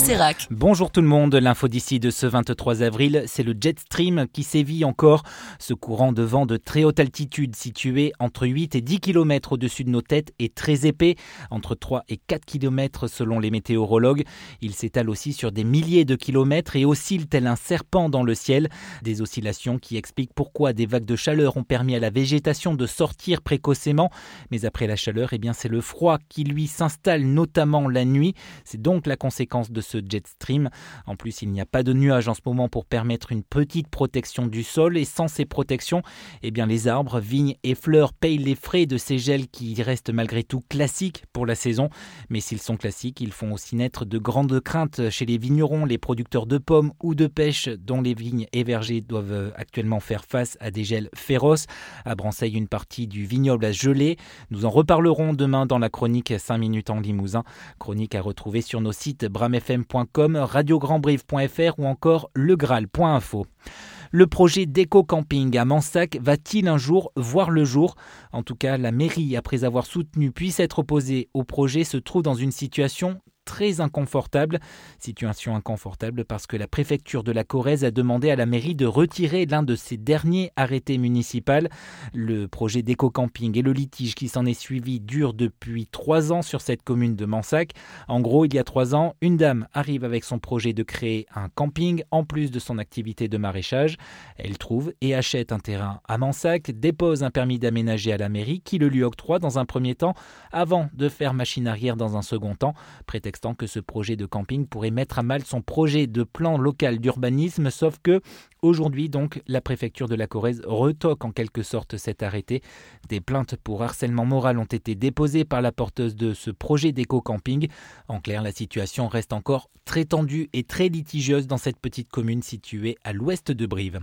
Sérac. Bonjour tout le monde, l'info d'ici de ce 23 avril, c'est le jet stream qui sévit encore. Ce courant de vent de très haute altitude situé entre 8 et 10 km au-dessus de nos têtes est très épais, entre 3 et 4 km selon les météorologues. Il s'étale aussi sur des milliers de kilomètres et oscille tel un serpent dans le ciel. Des oscillations qui expliquent pourquoi des vagues de chaleur ont permis à la végétation de sortir précocement. Mais après la chaleur, c'est le froid qui lui s'installe notamment la nuit. C'est donc la conséquence de ce jet stream. En plus, il n'y a pas de nuages en ce moment pour permettre une petite protection du sol. Et sans ces protections, les arbres, vignes et fleurs payent les frais de ces gels qui restent malgré tout classiques pour la saison. Mais s'ils sont classiques, ils font aussi naître de grandes craintes chez les vignerons, les producteurs de pommes ou de pêche dont les vignes et vergers doivent actuellement faire face à des gels féroces. À Branceil, une partie du vignoble a gelé. Nous en reparlerons demain dans la chronique 5 minutes en Limousin. Chronique à retrouver sur nos sites bramfm.com, radiograndbrive.fr ou encore legraal.info. Le projet d'éco-camping à Mansac va-t-il un jour voir le jour ? En tout cas, la mairie, après avoir soutenu puis s'être opposée au projet, se trouve dans une situation très inconfortable. Situation inconfortable parce que la préfecture de la Corrèze a demandé à la mairie de retirer l'un de ses derniers arrêtés municipaux. Le projet d'éco-camping et le litige qui s'en est suivi dure depuis 3 ans sur cette commune de Mansac. En gros, il y a 3 ans, une dame arrive avec son projet de créer un camping en plus de son activité de maraîchage. Elle trouve et achète un terrain à Mansac, dépose un permis d'aménager à la mairie qui le lui octroie dans un premier temps avant de faire machine arrière dans un second temps, prétextant que ce projet de camping pourrait mettre à mal son projet de plan local d'urbanisme, sauf que aujourd'hui, donc, la préfecture de la Corrèze retoque en quelque sorte cet arrêté. Des plaintes pour harcèlement moral ont été déposées par la porteuse de ce projet d'éco-camping. En clair, la situation reste encore très tendue et très litigieuse dans cette petite commune située à l'ouest de Brive.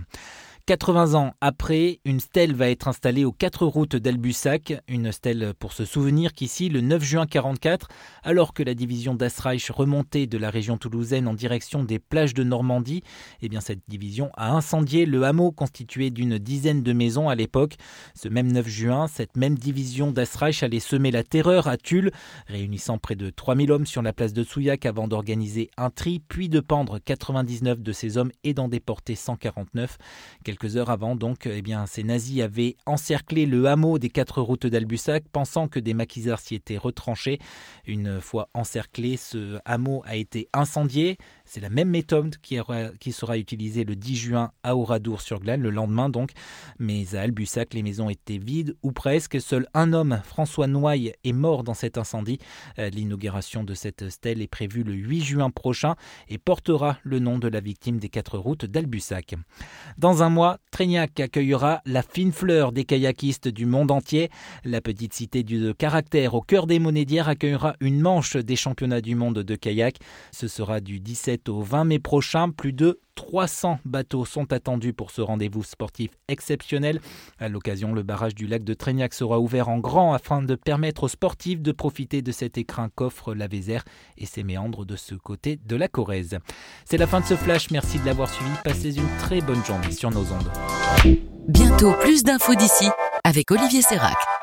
80 ans après, une stèle va être installée aux 4 routes d'Albussac. Une stèle pour se souvenir qu'ici, le 9 juin 1944, alors que la division d'Asreich remontait de la région toulousaine en direction des plages de Normandie, cette division a incendié le hameau constitué d'une dizaine de maisons à l'époque. Ce même 9 juin, cette même division d'Asreich allait semer la terreur à Tulle, réunissant près de 3000 hommes sur la place de Souillac avant d'organiser un tri, puis de pendre 99 de ces hommes et d'en déporter 149. Quelques heures avant, donc, ces nazis avaient encerclé le hameau des 4 routes d'Albussac, pensant que des maquisards s'y étaient retranchés. Une fois encerclé, ce hameau a été incendié. C'est la même méthode qui sera utilisée le 10 juin à Oradour-sur-Glane, le lendemain donc. Mais à Albusac, les maisons étaient vides, ou presque. Seul un homme, François Noailles, est mort dans cet incendie. L'inauguration de cette stèle est prévue le 8 juin prochain et portera le nom de la victime des 4 routes d'Albusac. Dans un mois, Trégnac accueillera la fine fleur des kayakistes du monde entier. La petite cité de caractère au cœur des Monédières accueillera une manche des championnats du monde de kayak. Ce sera du 17 au 20 mai prochain. Plus de 300 bateaux sont attendus pour ce rendez-vous sportif exceptionnel. À l'occasion, le barrage du lac de Trégnac sera ouvert en grand afin de permettre aux sportifs de profiter de cet écrin qu'offre la Vézère et ses méandres de ce côté de la Corrèze. C'est la fin de ce flash. Merci de l'avoir suivi. Passez une très bonne journée sur nos ondes. Bientôt plus d'infos d'ici avec Olivier Sérac.